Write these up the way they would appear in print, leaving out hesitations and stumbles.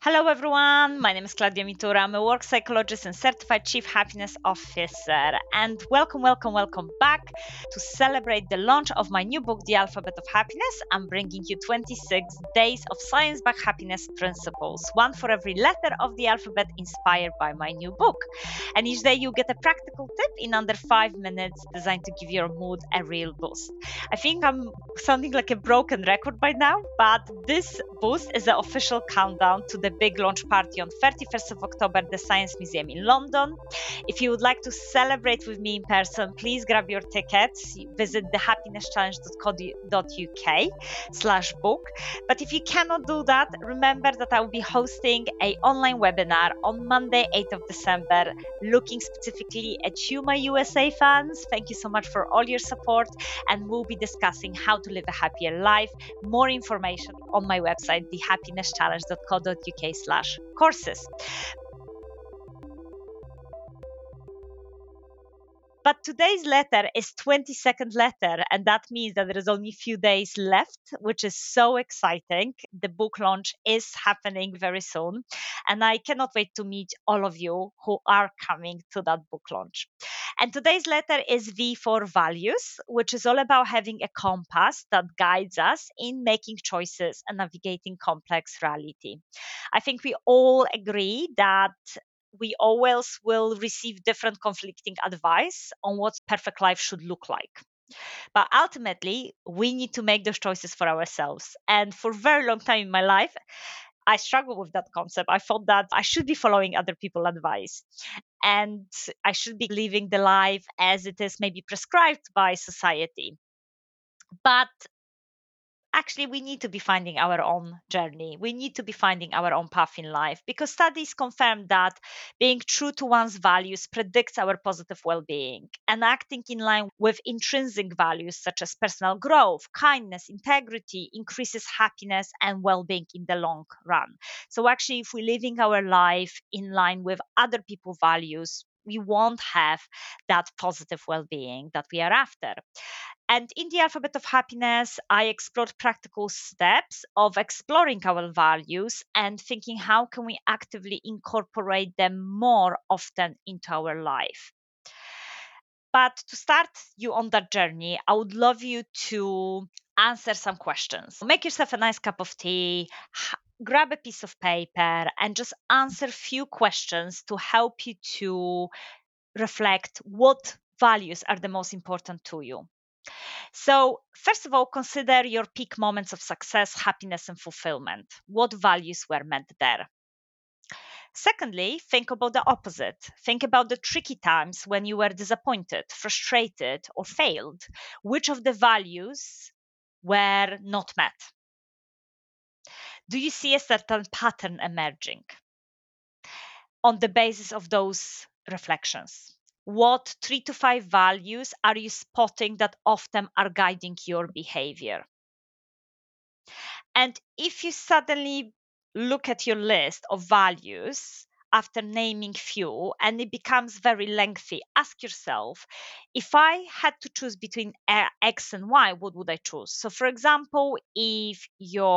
Hello, everyone. My name is Claudia Mitura. I'm a work psychologist and certified chief happiness officer. And welcome back to celebrate the launch of my new book, The Alphabet of Happiness. I'm bringing you 26 days of science-backed happiness principles, one for every letter of the alphabet inspired by my new book. And each day you get a practical tip in under 5 minutes designed to give your mood a real boost. I think I'm sounding like a broken record by now, but this boost is the official countdown to the big launch party on 31st of October at the Science Museum in London. If you would like to celebrate with me in person, please grab your tickets. Visit thehappinesschallenge.co.uk/book. But if you cannot do that, remember that I will be hosting an online webinar on Monday, 8th of December, looking specifically at you, my USA fans. Thank you so much for all your support, and we'll be discussing how to live a happier life. More information on my website, thehappinesschallenge.co.uk/courses. But today's letter is 22nd letter, and that means that there is only a few days left, which is so exciting. The book launch is happening very soon, and I cannot wait to meet all of you who are coming to that book launch. And today's letter is V for values, which is all about having a compass that guides us in making choices and navigating complex reality. I think we all agree that we always will receive different conflicting advice on what perfect life should look like. But ultimately, we need to make those choices for ourselves. And for a very long time in my life, I struggled with that concept. I thought that I should be following other people's advice and I should be living the life as it is maybe prescribed by society. But actually, we need to be finding our own journey. We need to be finding our own path in life, because studies confirm that being true to one's values predicts our positive well-being, and acting in line with intrinsic values such as personal growth, kindness, integrity increases happiness and well-being in the long run. So actually, if we're living our life in line with other people's values, we won't have that positive well-being that we are after. And in the Alphabet of Happiness, I explored practical steps of exploring our values and thinking how can we actively incorporate them more often into our life. But to start you on that journey, I would love you to answer some questions. Make yourself a nice cup of tea, grab a piece of paper, and just answer a few questions to help you to reflect what values are the most important to you. So, first of all, consider your peak moments of success, happiness, and fulfillment. What values were met there? Secondly, think about the opposite. Think about the tricky times when you were disappointed, frustrated, or failed. Which of the values were not met? Do you see a certain pattern emerging? On the basis of those reflections, what 3 to 5 values are you spotting that often are guiding your behavior? And if you suddenly look at your list of values after naming few and it becomes very lengthy, ask yourself, if I had to choose between X and Y, what would I choose? So, for example, if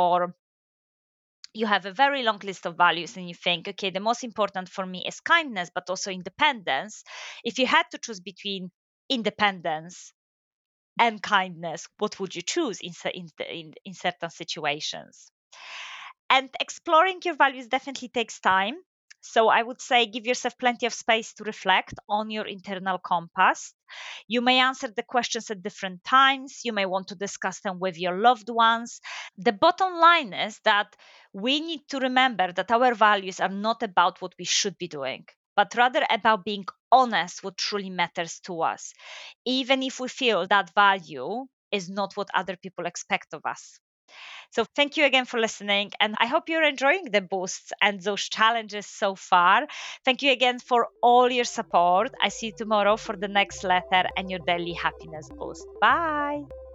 you have a very long list of values and you think, okay, the most important for me is kindness, but also independence. If you had to choose between independence and kindness, what would you choose in certain situations? And exploring your values definitely takes time. So I would say give yourself plenty of space to reflect on your internal compass. You may answer the questions at different times. You may want to discuss them with your loved ones. The bottom line is that we need to remember that our values are not about what we should be doing, but rather about being honest what truly matters to us, even if we feel that value is not what other people expect of us. So thank you again for listening, and I hope you're enjoying the boosts and those challenges so far. Thank you again for all your support. I see you tomorrow for the next letter and your daily happiness boost. Bye.